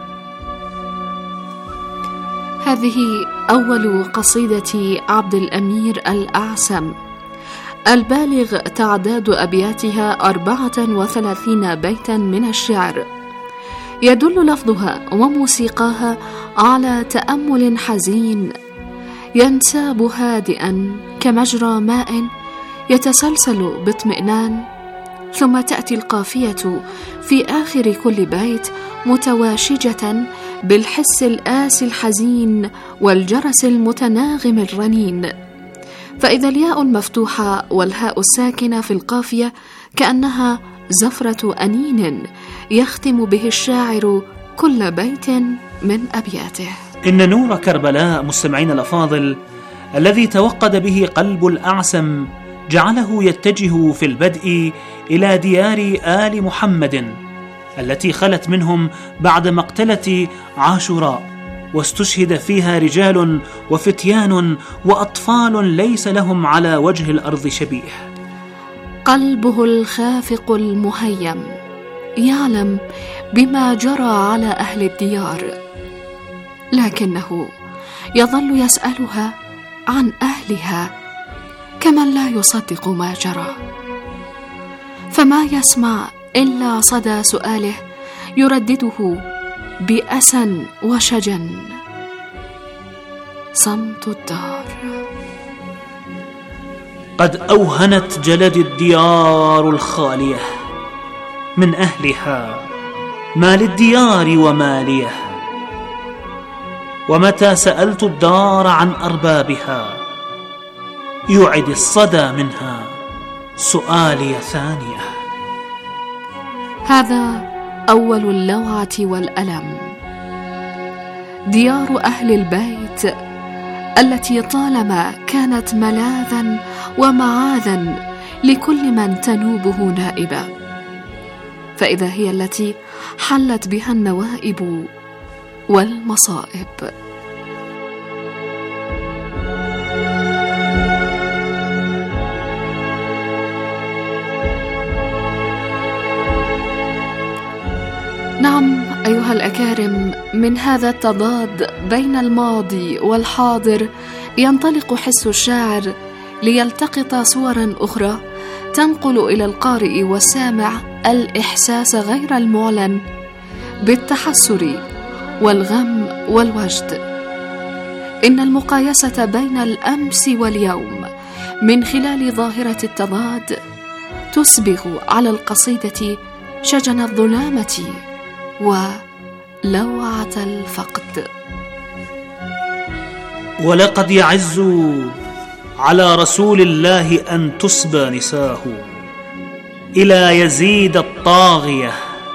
هذه أول قصيدة عبد الأمير الأعسم، البالغ تعداد أبياتها 34 بيتا من الشعر، يدل لفظها وموسيقاها على تأمل حزين ينساب هادئا كمجرى ماء يتسلسل باطمئنان، ثم تأتي القافية في آخر كل بيت متواشجة بالحس الآسي الحزين والجرس المتناغم الرنين، فإذا الياء المفتوحة والهاء الساكنة في القافية كأنها زفرة أنين يختم به الشاعر كل بيت من أبياته. إن نور كربلاء مستمعين الأفاضل الذي توقد به قلب الأعسم جعله يتجه في البدء إلى ديار آل محمد التي خلت منهم بعد مقتلة عاشوراء، واستشهد فيها رجال وفتيان وأطفال ليس لهم على وجه الأرض شبيه. قلبه الخافق المهيم يعلم بما جرى على أهل الديار، لكنه يظل يسألها عن أهلها كمن لا يصدق ما جرى، فما يسمع إلا صدى سؤاله يردده بأسى وشجن: صمت الدار. قد أوهنت جلد الديار الخالية من أهلها، ما للديار وماليه، ومتى سألت الدار عن أربابها يعد الصدى منها سؤالي ثانية. هذا أول اللوعة والألم، ديار أهل البيت التي طالما كانت ملاذا ومعاذا لكل من تنوبه نائبة، فإذا هي التي حلت بها النوائب والمصائب. نعم أيها الأكارم، من هذا التضاد بين الماضي والحاضر ينطلق حس الشاعر ليلتقط صورا أخرى تنقل إلى القارئ والسامع الإحساس غير المعلن بالتحسر والغم والوجد. إن المقايسة بين الأمس واليوم من خلال ظاهرة التضاد تسبغ على القصيدة شجن الظلامة ولوعة الفقد. ولقد يعز على رسول الله أن تسبى نساه إلى يزيد الطاغية،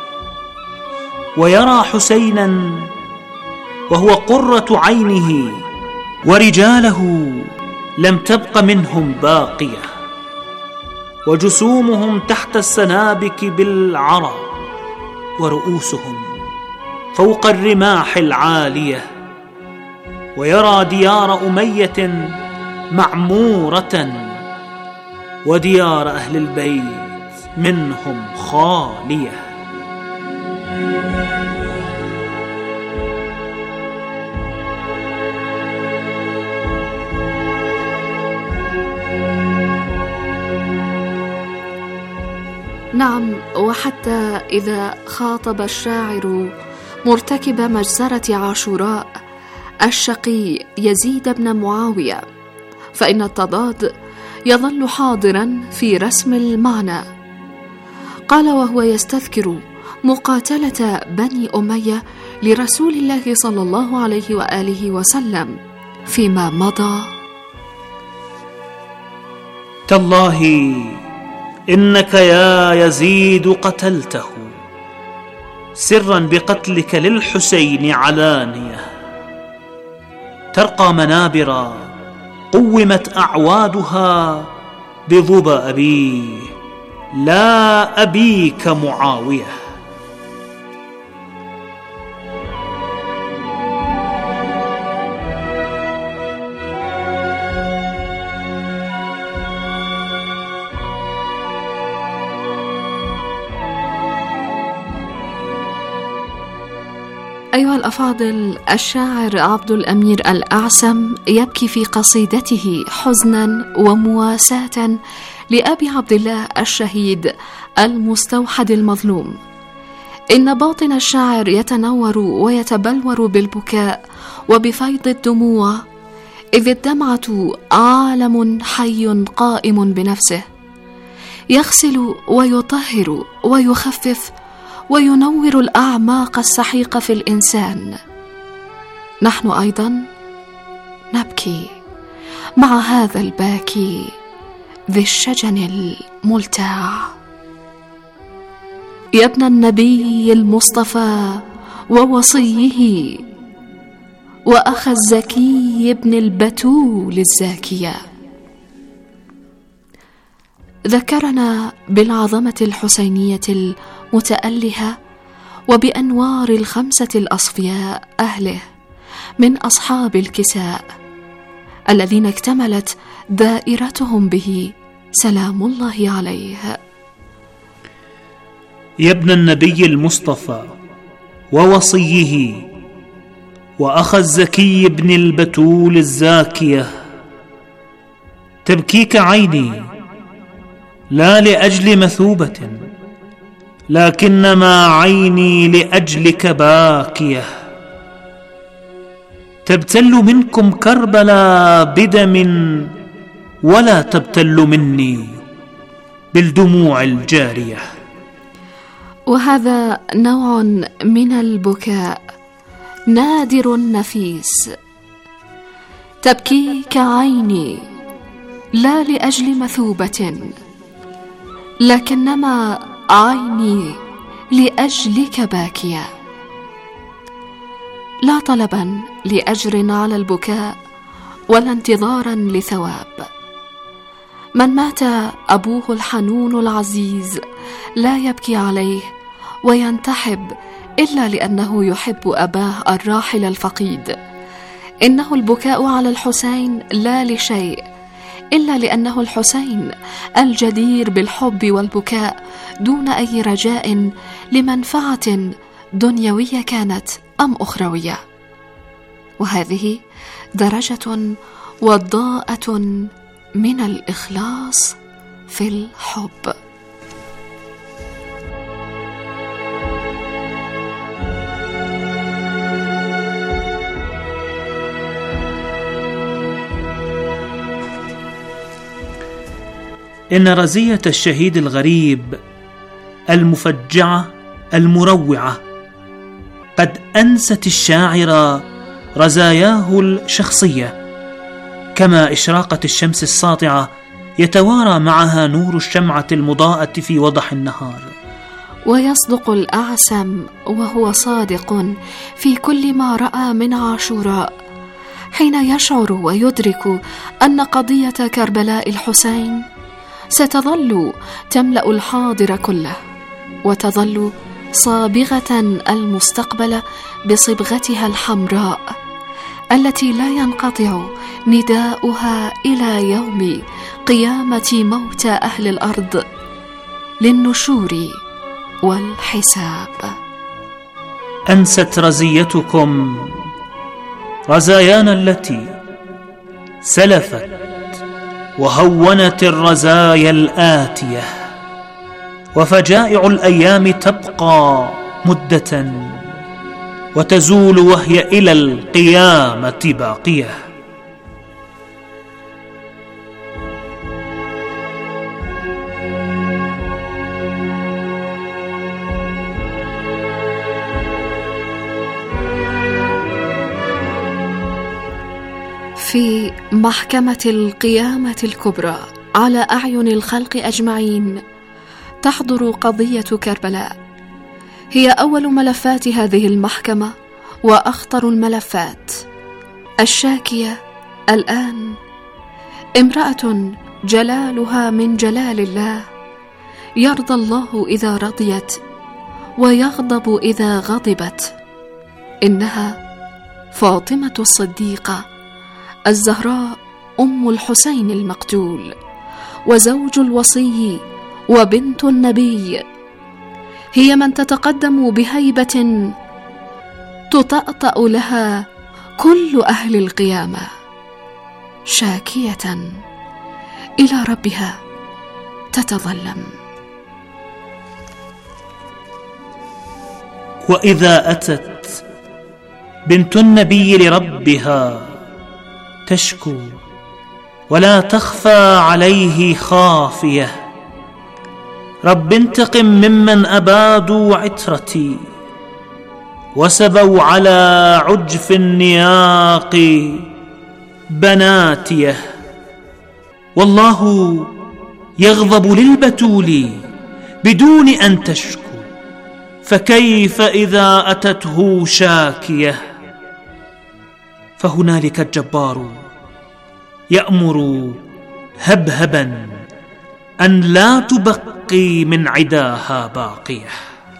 ويرى حسينا وهو قرة عينه، ورجاله لم تبق منهم باقية، وجسومهم تحت السنابك بالعرى، ورؤوسهم فوق الرماح العالية، ويرى ديار أمية معمورة وديار أهل البيت منهم خالية. نعم، وحتى إذا خاطب الشاعر مرتكب مجزرة عاشوراء الشقي يزيد بن معاوية، فإن التضاد يظل حاضرا في رسم المعنى. قال وهو يستذكر مقاتلة بني أمية لرسول الله صلى الله عليه وآله وسلم فيما مضى: تالله إنك يا يزيد قتلته سرا بقتلك للحسين علانية، ترقى منابر قومت أعوادها بظبا أبيه لا أبيك معاوية. أيها الأفاضل، الشاعر عبد الأمير الأعسم يبكي في قصيدته حزنا ومواساة لأبي عبد الله الشهيد المستوحد المظلوم. إن باطن الشاعر يتنور ويتبلور بالبكاء وبفيض الدموع، إذ الدمعة عالم حي قائم بنفسه، يغسل ويطهر ويخفف وينور الأعماق السحيقة في الإنسان. نحن أيضا نبكي مع هذا الباكي ذي الشجن الملتاع. يا ابن النبي المصطفى ووصيه، وأخ الزكي ابن البتول الزاكية، ذكرنا بالعظمة الحسينية المتألهة وبأنوار الخمسة الأصفياء أهله من أصحاب الكساء الذين اكتملت دائرتهم به سلام الله عليه. يا ابن النبي المصطفى ووصيه، وأخ الزكي ابن البتول الزاكية، تبكيك عيني لا لأجل مثوبة، لكنما عيني لأجلك باكية. تبتل منكم كربلا بدم، ولا تبتل مني بالدموع الجارية. وهذا نوع من البكاء نادر نفيس. تبكيك عيني لا لأجل مثوبة، لكنما عيني لأجلك باكية. لا طلبا لأجر على البكاء ولا انتظارا لثواب. من مات أبوه الحنون العزيز لا يبكي عليه وينتحب إلا لأنه يحب أباه الراحل الفقيد. إنه البكاء على الحسين لا لشيء إلا لأنه الحسين الجدير بالحب والبكاء دون أي رجاء لمنفعة دنيوية كانت أم أخروية. وهذه درجة وضاءة من الإخلاص في الحب. إن رزية الشهيد الغريب المفجعة المروعة قد أنست الشاعر رزاياه الشخصية، كما إشراقة الشمس الساطعة يتوارى معها نور الشمعة المضاءة في وضح النهار. ويصدق الأعسم وهو صادق في كل ما رأى من عاشوراء حين يشعر ويدرك أن قضية كربلاء الحسين ستظل تملأ الحاضر كله، وتظل صابغة المستقبل بصبغتها الحمراء التي لا ينقطع نداؤها إلى يوم قيامة موتى أهل الأرض للنشور والحساب. أنست رزيتكم رزايانا التي سلفت وهونت الرزايا الآتية، وفجائع الأيام تبقى مدة وتزول وهي إلى القيامة باقية. في محكمة القيامة الكبرى على أعين الخلق أجمعين تحضر قضية كربلاء. هي أول ملفات هذه المحكمة وأخطر الملفات. الشاكية الآن امرأة جلالها من جلال الله، يرضى الله إذا رضيت ويغضب إذا غضبت. إنها فاطمة الصديقة الزهراء أم الحسين المقتول، وزوج الوصي وبنت النبي. هي من تتقدم بهيبة تطأطأ لها كل أهل القيامة، شاكية إلى ربها تتظلم. وإذا أتت بنت النبي لربها تشكو ولا تخفى عليه خافية: رب انتقم ممن أبادوا عترتي وسبوا على عجف النياق بناتيه. والله يغضب للبتول بدون أن تشكو، فكيف إذا أتته شاكية؟ فهنالك الجبار يأمر هبهبا أن لا تبقي من عداها باقية.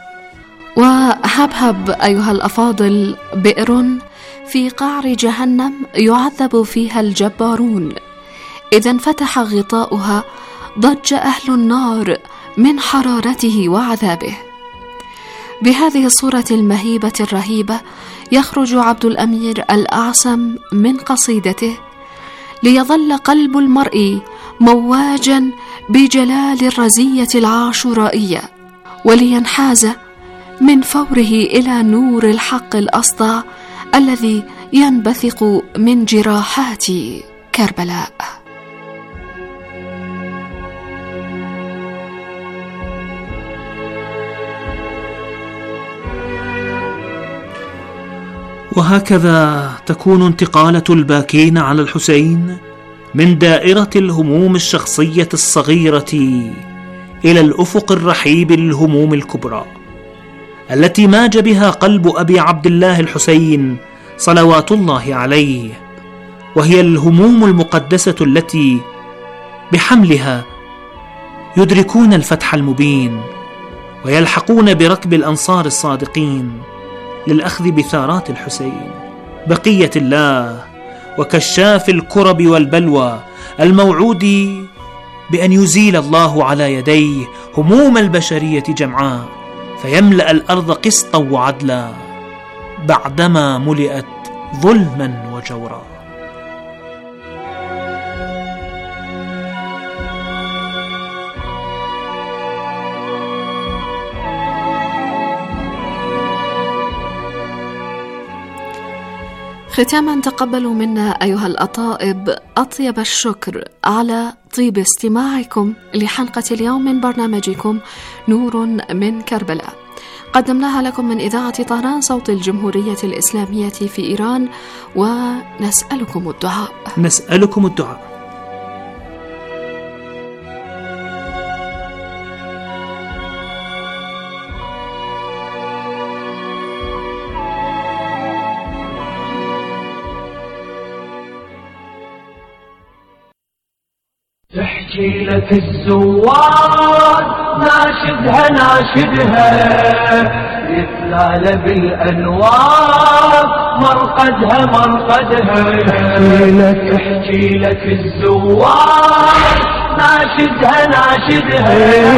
وهبهب أيها الأفاضل بئر في قعر جهنم يعذب فيها الجبارون. إذا انفتح غطاؤها ضج أهل النار من حرارته وعذابه. بهذه الصورة المهيبة الرهيبة يخرج عبد الأمير الأعصم من قصيدته: ليظل قلب المرء مواجا بجلال الرزية العاشورائية، ولينحاز من فوره إلى نور الحق الأسطع الذي ينبثق من جراحات كربلاء. وهكذا تكون انتقالة الباكين على الحسين من دائرة الهموم الشخصية الصغيرة إلى الأفق الرحيب للهموم الكبرى التي ماج بها قلب أبي عبد الله الحسين صلوات الله عليه، وهي الهموم المقدسة التي بحملها يدركون الفتح المبين ويلحقون بركب الأنصار الصادقين للأخذ بثارات الحسين بقية الله وكشاف الكرب والبلوى، الموعود بأن يزيل الله على يديه هموم البشرية جمعاء فيملأ الأرض قسطا وعدلا بعدما ملئت ظلما وجورا. ختاما تقبلوا منا أيها الأطائب أطيب الشكر على طيب استماعكم لحلقة اليوم من برنامجكم نور من كربلاء، قدمناها لكم من إذاعة طهران صوت الجمهورية الإسلامية في إيران، ونسألكم الدعاء. نسألكم الدعاء. تحكي لك الزوار ناشدها ناشدها يتلال بالأنوار مرقدها مرقدها. تحكي لك الزوار ناشدها ناشدها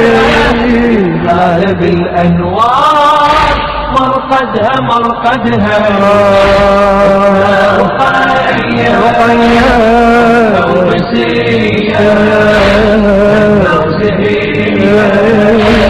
يتلال بالأنوار مرقدها مرقدها. رقية رقية